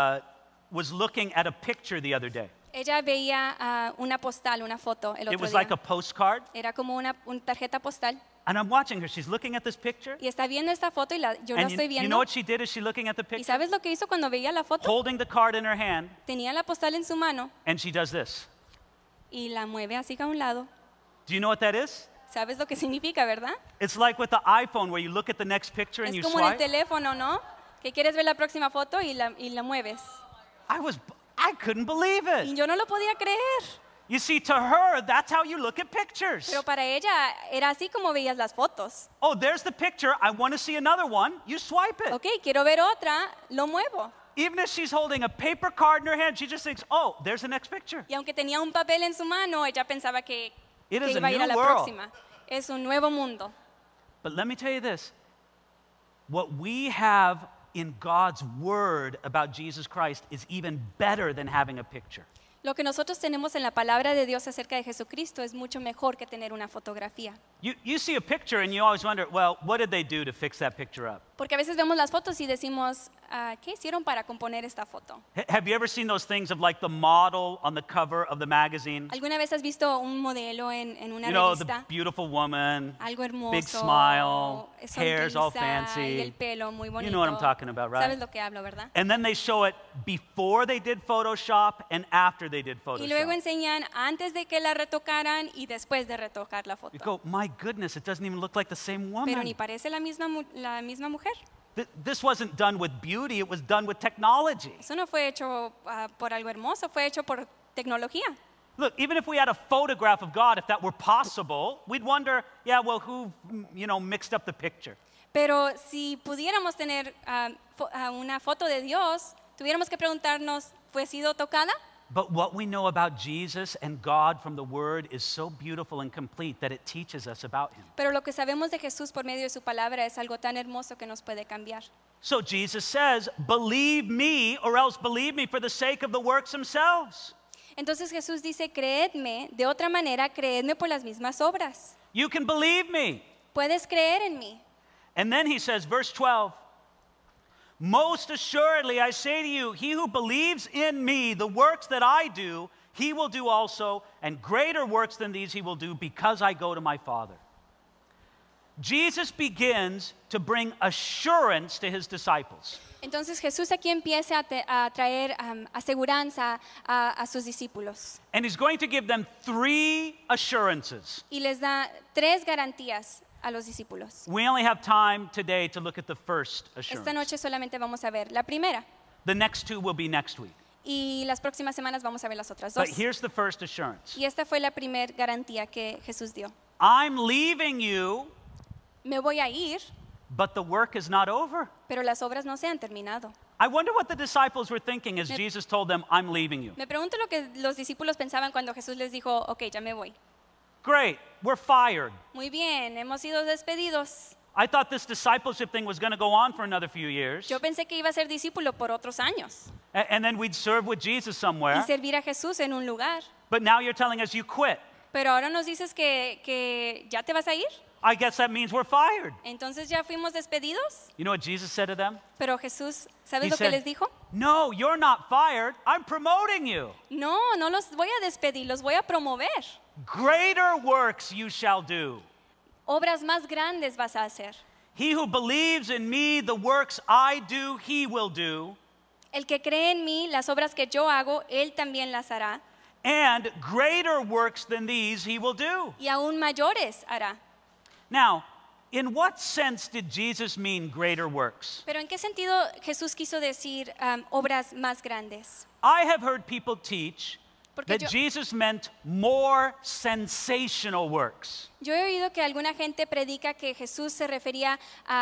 was looking at a picture the other day. ella veía una postal, una foto el It otro was día. like a postcard. Era como una tarjeta postal. And I'm watching her. She's looking at this picture. Y está viendo esta foto y yo la And estoy you know viendo. what she did as she looking at the ¿Y picture? sabes lo que hizo cuando veía la foto? Holding the card in her hand, Tenía la postal en su mano and she does this. y la mueve así a un lado. Do you know what that is? ¿Sabes lo que significa, verdad? It's like with the iPhone where you look at the next picture and Es you como en el swipe. teléfono, ¿no? Que quieres ver la próxima foto y la mueves. I couldn't believe Y it. yo no lo podía creer. You see, to her, that's how you look at pictures. Pero para ella era así como veías las fotos. Oh, there's the picture. I want to see another one. You swipe it. Ok, quiero ver otra, lo muevo. Even if she's holding a paper card in her hand, she just thinks, oh, there's the next picture. Y aunque tenía un papel en su mano, ella pensaba que It is a iba a ir a new la world. próxima. Es un nuevo mundo. But let me tell you this. What we have in God's word about Jesus Christ is even better than having a picture. Lo que nosotros tenemos en la palabra de Dios acerca de Jesucristo es mucho mejor que tener una fotografía. You see a picture and you always wonder, well, what did they do to fix that picture up? Porque a veces vemos las fotos y decimos, ¿qué hicieron para componer esta foto? Have you ever seen those things of like the model on the cover of the magazine? ¿Alguna vez has visto un modelo en una You know, the revista? beautiful woman, Algo hermoso, big smile, hair's all sonrisa, y el fancy. pelo muy bonito. You know what I'm talking about, right? Sabes lo que hablo, ¿verdad? And then they show it before they did Photoshop and after they did Y luego Photoshop. enseñan antes de que la retocaran y después de retocar la You foto. go, my goodness, it doesn't even look like the same Pero ni woman. parece la misma mujer. This wasn't done with beauty, it was done with technology. Eso no fue hecho por algo hermoso, fue hecho por tecnología. Look, even if we had a photograph of God, if that were possible, we'd wonder, yeah, well, who, mixed up the picture? Pero si pudiéramos tener una foto de Dios, tuviéramos que preguntarnos, ¿fue sido tocada? But what we know about Jesus and God from the Word is so beautiful and complete that it teaches us about Him. Pero lo que sabemos de Jesús por medio de su palabra es algo tan hermoso que nos puede cambiar. So Jesus says, believe me, or else believe me for the sake of the works themselves. Entonces Jesús dice, creedme, de otra manera, creedme por las mismas obras. You can believe me. Puedes creer en mí. And then he says, verse 12, most assuredly I say to you, he who believes in me, the works that I do, he will do also, and greater works than these he will do, because I go to my Father. Jesus begins to bring assurance to his disciples. Entonces Jesús aquí empieza a traer aseguranza a sus discípulos. And he's going to give them 3 assurances. Y les da 3 garantías a los discípulos. We only have time today to look at the first Esta assurance. noche solamente vamos a ver la primera. The next 2 will be next week. Y las próximas semanas vamos a ver las otras But 2. here's the first assurance. Y esta fue la primera garantía que Jesús dio. I'm leaving you, Me voy a ir, but the work is not over. pero las obras no se han terminado. I wonder what the disciples were thinking as Jesus told them, I'm leaving you. Me pregunto lo que los discípulos pensaban cuando Jesús les dijo, ok, ya me voy. Great, we're fired. Muy bien, hemos sido despedidos. I thought this discipleship thing was going to go on for another few years. Yo pensé que iba a ser discípulo por otros años And then we'd serve with Jesus somewhere. y servir a Jesús en un lugar. But now you're telling us you quit. Pero ahora nos dices que ya te vas a ir. I guess that means we're fired. Entonces ya fuimos despedidos. You know what Jesus said to them? Pero Jesús, ¿sabes He lo que said, les dijo? no, you're not fired. I'm promoting you. No, no los voy a despedir, los voy a promover. Greater works you shall do. Obras más grandes vas a hacer. He who believes in me, the works I do, he will do. El que cree en mí, las obras que yo hago, él también las hará. And greater works than these he will do. Y aún mayores hará. Now, in what sense did Jesus mean greater works? Pero ¿en qué sentido Jesús quiso decir obras más grandes? I have heard people teach Porque that yo- Jesus meant more sensational works. Yo he oído que alguna gente predica que Jesús se refería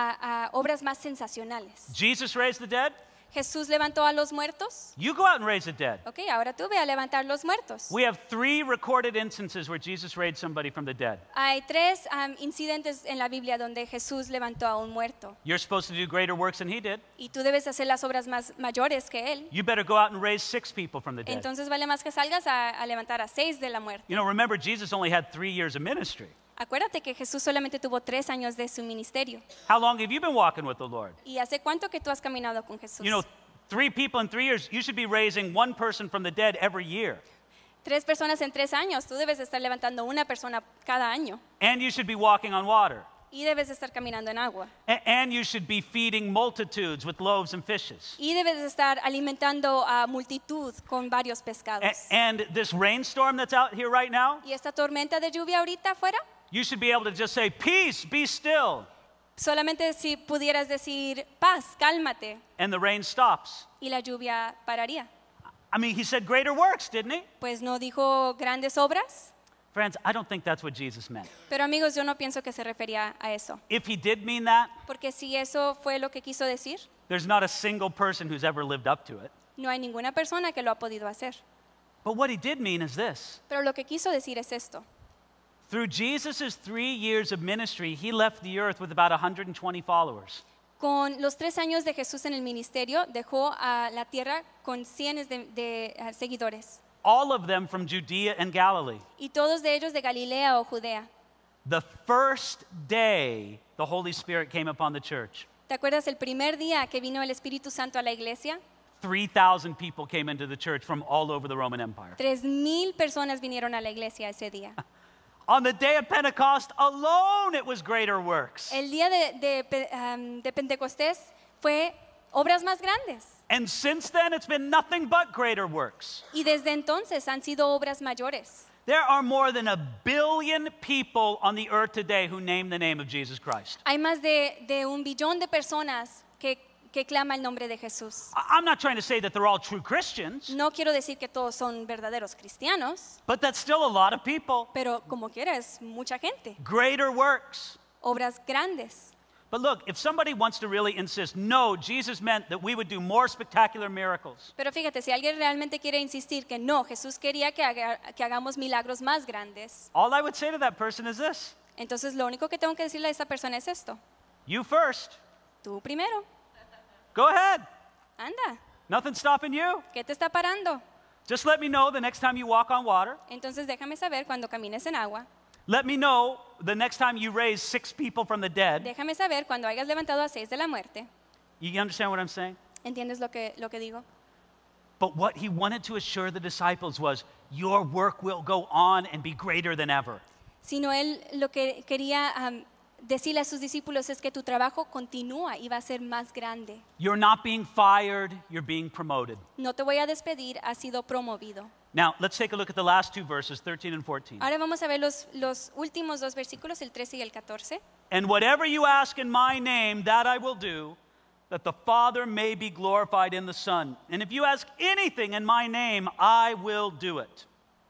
a obras más sensacionales. Jesus raised the dead? Jesús levantó a los muertos. You go out and raise the dead. Ok, ahora tú ve a levantar los muertos. We have 3 recorded instances where Jesus raised somebody from the dead. Hay 3 incidentes en la Biblia donde Jesús levantó a un muerto. You're supposed to do greater works than he did. Y tú debes hacer las obras más mayores que él. You better go out and raise 6 people from the dead. Entonces vale más que salgas a levantar a 6 de la muerte. You know, remember, Jesus only had 3 years of ministry. Acuérdate que Jesús solamente tuvo 3 años de su ministerio. How long have you been walking with the Lord? ¿Y hace cuánto que tú has caminado con Jesús? You know, 3 people in 3 years, you should be raising 1 person from the dead every year. 3 personas en 3 años, tú debes de estar levantando una persona cada año. And you should be walking on water. Y debes de estar caminando en agua. And you should be feeding multitudes with loaves and fishes. Y debes de estar alimentando a multitud con varios pescados. And this rainstorm that's out here right now, Y esta tormenta de lluvia ahorita afuera, you should be able to just say, peace, be still. solamente si pudieras decir paz, cálmate, And the rain stops. y la lluvia pararía. I mean, he said greater works, didn't he? Pues no dijo grandes obras. Friends, I don't think that's what Jesus meant. Pero amigos, yo no pienso que se refería a eso. If he did mean that, Porque si eso fue lo que quiso decir, there's not a single person who's ever lived up to it. no hay ninguna persona que lo ha podido hacer. But what he did mean is this. Pero lo que quiso decir es esto. Through Jesus' 3 years of ministry, he left the earth with about 120 followers. Con los 3 años de Jesús en el ministerio, dejó a la tierra con cientos de seguidores. All of them from Judea and Galilee. Y todos de ellos de Galilea o Judea. The first day the Holy Spirit came upon the church, ¿Te acuerdas el primer día que vino el Espíritu Santo a la iglesia? 3,000 people came into the church from all over the Roman Empire. 3,000 personas vinieron a la iglesia ese día. On the day of Pentecost alone, it was greater works. El día de Pentecostés fue obras más grandes. And since then, it's been nothing but greater works. Y desde entonces han sido obras mayores. There are more than 1 billion people on the earth today who name the name of Jesus Christ. Hay más de 1 billón de personas que clama el nombre de Jesús. I'm not trying to say that they're all true Christians, No quiero decir que todos son verdaderos cristianos, but that's still a lot of people. pero como quiera es mucha gente. Greater works. Obras grandes. But look, if somebody wants to really insist, no, Jesus meant that we would do more spectacular miracles. Pero fíjate, si alguien realmente quiere insistir que no, Jesús quería que hagamos milagros más grandes, All I would say to that person is this: entonces lo único que tengo que decirle a esa persona es esto. you first. Tú primero, Go ahead. anda, Nothing's stopping you. ¿qué te está parando? Just let me know the next time you walk on water. Entonces déjame saber cuando camines en agua, Let me know the next time you raise 6 people from the dead. déjame saber cuando hayas levantado a 6 de la muerte. You understand what I'm saying? ¿Entiendes lo que digo? But what he wanted to assure the disciples was, your work will go on and be greater than ever. Sino él lo que quería decirle a sus discípulos es que tu trabajo continúa y va a ser más grande. You're not being fired, you're being promoted. No te voy a despedir, has sido promovido. Now, let's take a look at the last 2 verses, 13 and 14. Ahora vamos a ver los últimos 2 versículos, el 13 y el 14. And whatever you ask in my name, that I will do, that the Father may be glorified in the Son. And if you ask anything in my name, I will do it.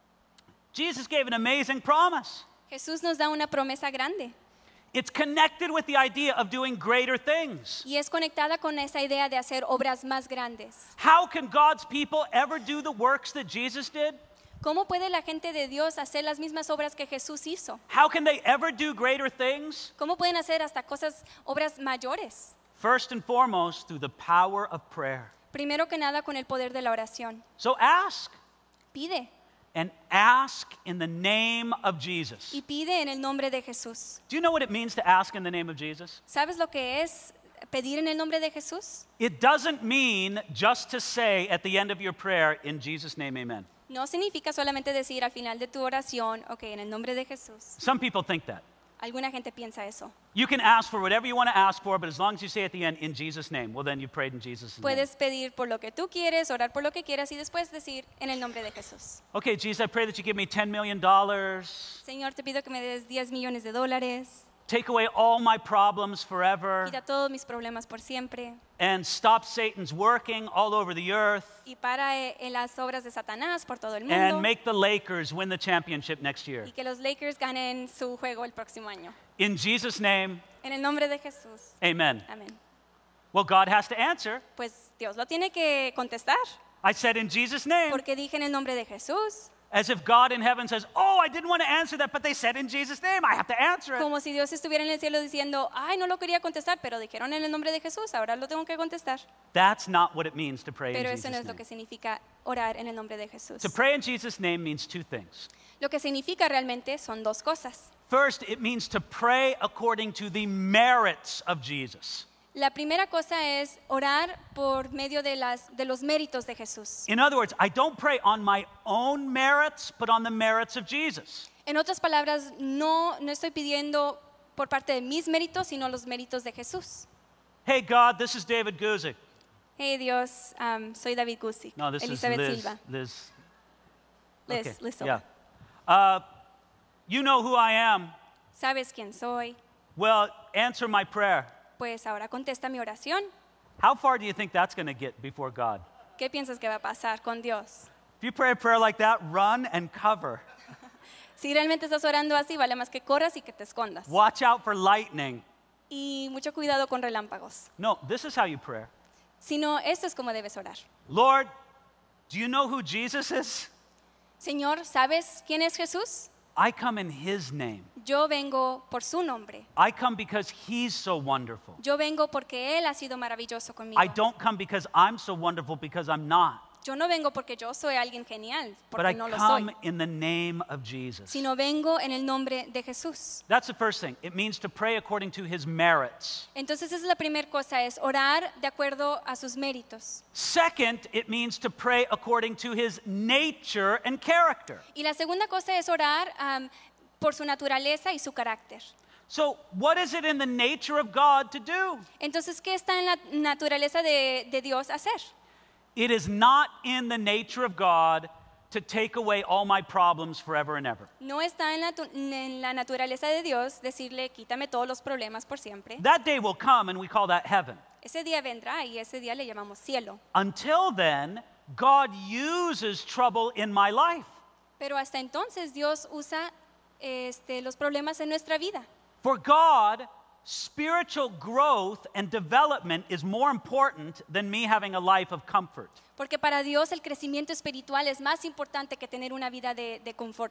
Jesus gave an amazing promise. Jesús nos da una promesa grande It's connected with the idea of doing greater things. y es conectada con esa idea de hacer obras más grandes. How can God's people ever do the works that Jesus did? ¿Cómo puede la gente de Dios hacer las mismas obras que Jesús hizo? How can they ever do greater things? ¿Cómo pueden hacer hasta obras mayores? First and foremost, through the power of prayer. Primero que nada con el poder de la oración. So ask, Pide and ask in the name of Jesus. y pide en el nombre de Jesús. Do you know what it means to ask in the name of Jesus? ¿Sabes lo que es pedir en el nombre de Jesús? It doesn't mean just to say at the end of your prayer, in Jesus' name, amen. No significa solamente decir al final de tu oración, ok, en el nombre de Jesús. Some people think that. Alguna gente piensa eso. You can ask for whatever you want to ask for, but as long as you say at the end, in Jesus' name, well, then you prayed in Jesus' name. Puedes pedir por lo que tú quieres, orar por lo que quieras y después decir en el nombre de Jesús. Okay, Jesus, I pray that you give me $10 million. Señor, te pido que me des 10 millones de dólares. Take away all my problems forever. Quita todos mis problemas por siempre. And stop Satan's working all over the earth. Y para en las obras de Satanás por todo el mundo. And make the Lakers win the championship next year. Y que los Lakers ganen su juego el próximo año. In Jesus' name, En el nombre de Jesús. amen. Amén. Well, God has to answer. Pues Dios lo tiene que contestar. I said in Jesus' name, Porque dije en el nombre de Jesús. as if God in heaven says, oh, I didn't want to answer that, but they said in Jesus' name, I have to answer it. Como si Dios estuviera en el cielo diciendo, ay, no lo quería contestar, pero dijeron en el nombre de Jesús, ahora lo tengo que contestar. That's not what it means to pray Pero in eso no Jesus' es lo name. que significa orar en el nombre de Jesús. To pray in Jesus' name means 2 things. Lo que significa realmente son 2 cosas. First, it means to pray according to the merits of Jesus. La primera cosa es orar por medio de los méritos de Jesús. In other words, I don't pray on my own merits, but on the merits of Jesus. En otras palabras, no estoy pidiendo por parte de mis méritos, sino los méritos de Jesús. Hey, God, this is David Guzik. Hey Dios, soy David Guzik, No, this Elizabeth is Liz. Silva. Liz. Liz Silva. Yeah. You know who I am. ¿Sabes quién soy? Well, answer my prayer. Pues ahora contesta mi oración. How far do you think that's going to get before God? ¿Qué piensas que va a pasar con Dios? If you pray a prayer like that, run and cover. Si realmente estás orando así, vale más que corras y que te escondas. Watch out for lightning. Y mucho cuidado con relámpagos. No, this is how you pray. Sino, esto es como debes orar. Lord, do you know who Jesus is? Señor, ¿sabes quién es Jesús? I come in his name. Yo vengo por su nombre. I come because he's so wonderful. Yo vengo porque Él ha sido maravilloso conmigo. I don't come because I'm so wonderful, because I'm not. Yo no vengo porque yo soy alguien genial, But I porque no lo soy. come in the name of Jesus. Sino vengo en el nombre de Jesús. That's the first thing. It means to pray according to his merits. Entonces esa es la primera cosa, es orar de acuerdo a sus méritos. Second, it means to pray according to his nature and character. Y la segunda cosa es orar por su naturaleza y su carácter. So, what is it in the nature of God to do? Entonces, ¿qué está en la naturaleza de Dios hacer? It is not in the nature of God to take away all my problems forever and ever. No está en la naturaleza de Dios decirle, quítame todos los problemas por siempre. That day will come, and we call that heaven. Ese día vendrá y ese día le llamamos cielo. Until then, God uses trouble in my life. Pero hasta entonces Dios usa los problemas en nuestra vida. For God, spiritual growth and development is more important than me having a life of comfort. Porque para Dios el crecimiento espiritual es más importante que tener una vida de confort.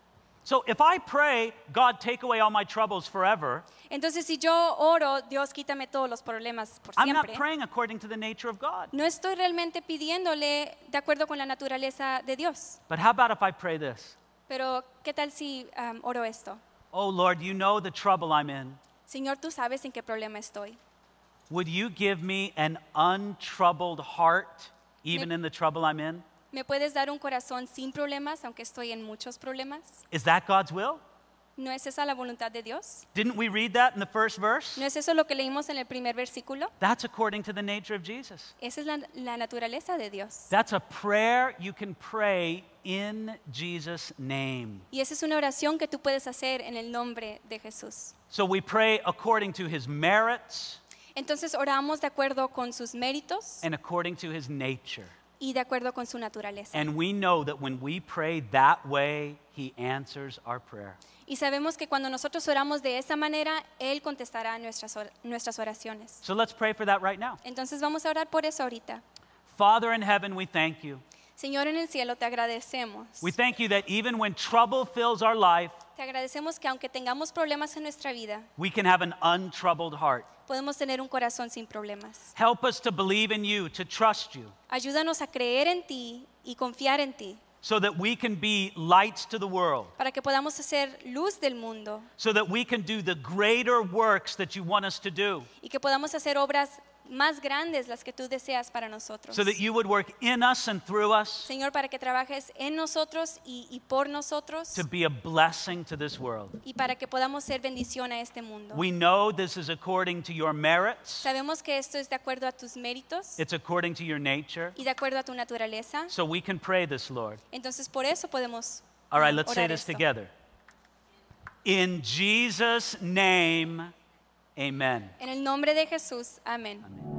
So if I pray, God, take away all my troubles forever, Entonces si yo oro, Dios quítame todos los problemas por I'm not siempre. praying according to the nature of God. No estoy realmente pidiéndole de acuerdo con la naturaleza de Dios. But how about if I pray this? Pero ¿qué tal si oro esto? Oh Lord, you know the trouble I'm in. Señor, tú sabes en qué problema estoy. Would you give me an untroubled heart, even in the trouble I'm in? ¿Me puedes dar un corazón sin problemas, aunque estoy en muchos problemas? Is that God's will? ¿No es esa la voluntad de Dios? Didn't we read that in the first verse? ¿No es eso lo que leímos en el primer versículo? That's according to the nature of Jesus. Esa es la naturaleza de Dios. That's a prayer you can pray in Jesus' name. Y esa es una oración que tú puedes hacer en el nombre de Jesús. So we pray according to his merits Entonces oramos de acuerdo con sus méritos and according to his nature. y de acuerdo con su naturaleza. And we know that when we pray that way, he answers our prayer. Y sabemos que cuando nosotros oramos de esa manera, Él contestará nuestras oraciones. So let's pray for that right now. Entonces vamos a orar por eso ahorita. Father in heaven, we thank you. Señor en el cielo, te agradecemos. We thank you that even when trouble fills our life, Te agradecemos que aunque tengamos problemas en nuestra vida, we can have an untroubled heart. podemos tener un corazón sin problemas. Help us to believe in you, to trust you, Ayúdanos a creer en ti y confiar en ti, so that we can be lights to the world, para que podamos hacer luz del mundo so that we can do the greater works that you want us to do, y que podamos hacer obras más grandes las que tú deseas para nosotros. so that you would work in us and through us Señor, para que trabajes en nosotros y por nosotros to be a blessing to this world. y para que podamos ser bendición a este mundo. We know this is according to your merits, Sabemos que esto es de acuerdo a tus méritos it's according to your nature, y de acuerdo a tu naturaleza. so we can pray this, Lord. Entonces por eso podemos All right, let's say orar this esto. together. In Jesus' name, amen. En el nombre de Jesús, amén. Amen.